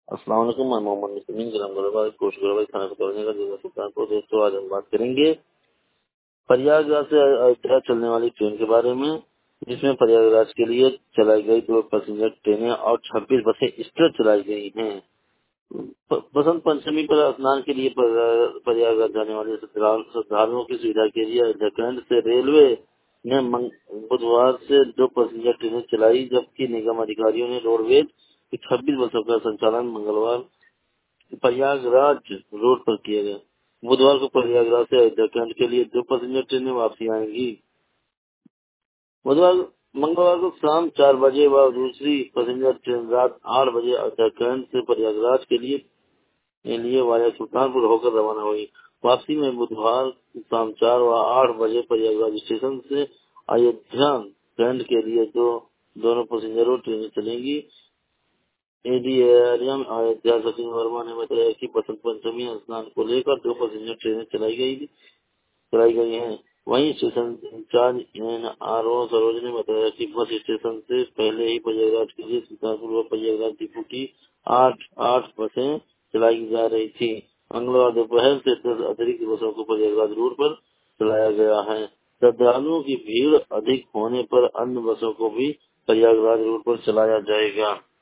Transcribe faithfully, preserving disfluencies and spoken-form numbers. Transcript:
अस्सलाम वालेकुम, मैं मोहम्मद नसीम जिला मुरादाबाद कोच गुरबाई थाना को तोड़ने का जिला सुल्तानपुर। दोस्तों, आज हम बात करेंगे प्रयागराज से अयोध्या चलने वाली ट्रेन के बारे में, जिसमें प्रयागराज के लिए चलाई गई दो पैसेंजर ट्रेनें और छब्बीस बसें एक्स्ट्रा चलाई गई हैं। प- बसंत पंचमी पर स्नान के लिए पर- प्रयागराज जाने वाले श्रद्धा- श्रद्धालुओं की सुविधा के लिए अयोध्याखंड से रेलवे ने मंग- बुधवार से दो पैसेंजर ट्रेनें चलाई, जबकि निगम अधिकारियों ने रोडवेज की छब्बीस बसों का संचालन मंगलवार प्रयागराज रोड पर किया गया। बुधवार को प्रयागराज से अयोध्याखंड के लिए दो पैसेंजर ट्रेनें वापसी आएंगी। बुधवार मंगलवार को शाम चार बजे व दूसरी पैसेंजर ट्रेन रात आठ बजे अयोध्याखंड से प्रयागराज के लिए के लिए वाया सुल्तानपुर होकर रवाना हुई। वापसी में बुधवार शाम चार व आठ बजे प्रयागराज स्टेशन से अयोध्या खंड के लिए दो दोनों पैसेंजरों ट्रेनें चलेंगी। एडीआरएम अयोध्या सचिन वर्मा ने बताया कि बसंत पंचमी स्नान को लेकर दो पैसेंजर ट्रेनें चलाई गई चलाई गई हैं। वहीं station incharge N R O Saroj ने बताया कि बस स्टेशन से पहले ही प्रयागराज के लिए सुल्तानपुर व प्रयागराज डिपो की आठ आठ बसें चलाई जा रही थी। मंगलवार दोपहर से दस अतिरिक्त बसों को प्रयागराज रूट पर चलाया गया है। श्रद्धालुओं की भीड़ अधिक होने पर अन्य बसों को भी प्रयागराज रूट पर चलाया जाएगा।